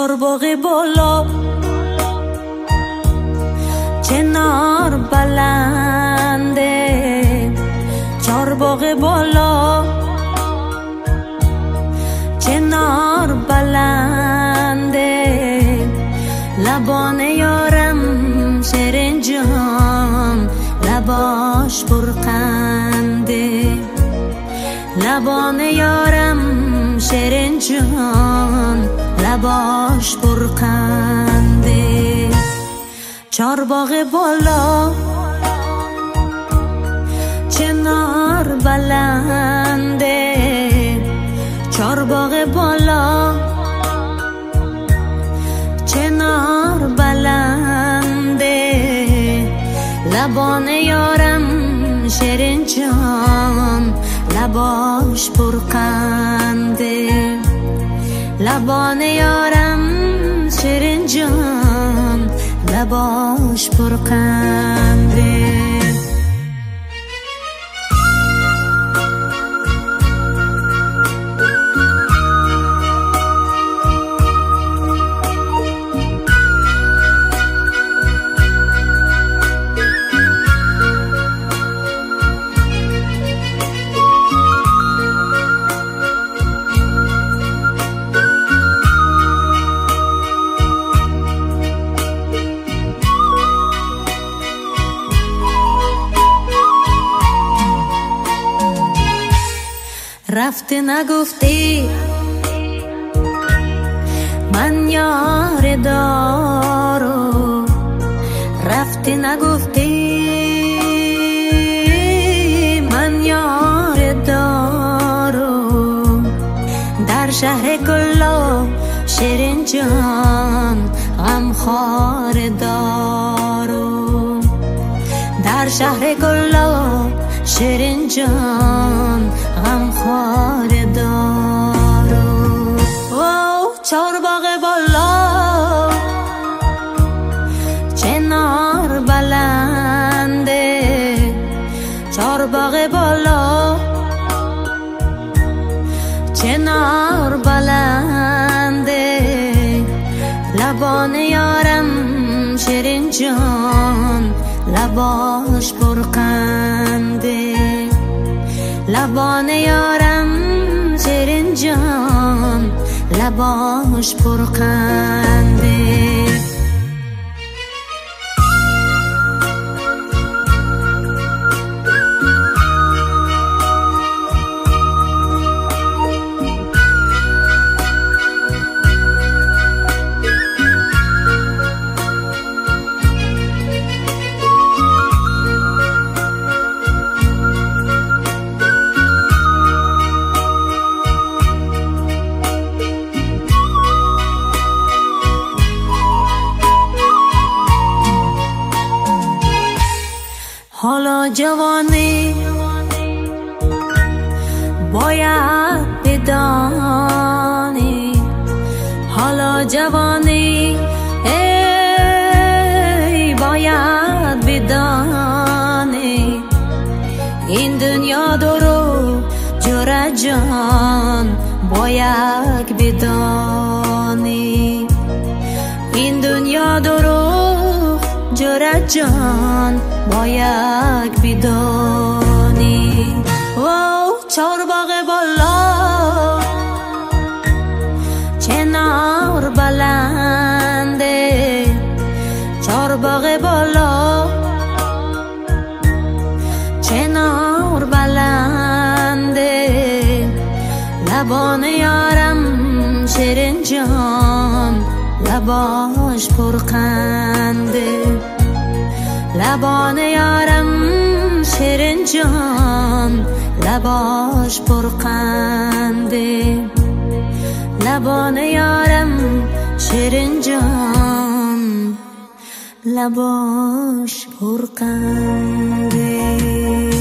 چارباغ بالا، چنار بلنده، چارباغ بالا، چنار بلنده، لبان یارم شیرین جان، لباش پرخنده، لبان یارم شیرین جان، لباش پرخنده. چارباغ بالا، چنار بلنده، چارباغ بالا، چنار بلنده، لبان یارم شیرین جان، لباش پرخنده، لبان یارم شیرین جان، لباش پرخنده. رفته نگفتی من یار دارو، رفته نگفتی من یار دارو، در شهر کلا شیرین جان غمخوار دارو، در شهر کلا شیرین جان غمخوار دارو. چارباغ بالا، چنار بلنده، چارباغ بالا، چنار بلنده، لبان یارم شیرین جان، لباش پرخنده، لبان یارم شیرین جان، لباش پرخنده. حالا جوانی باید بدانی، حالا جوانی ای باید بدانی، این دنیا درو جور جان باید بدانی، این دنیا درو جور جان باید بدانی. چارباغ بالا، چنار بلنده، چارباغ بالا، چنار بلنده، لبان یارم شیرین جان، لباش پرخنده، لبان یارم شیرین جان، لباش پرخنده، لبان یارم شیرین جان، لباش پرخنده.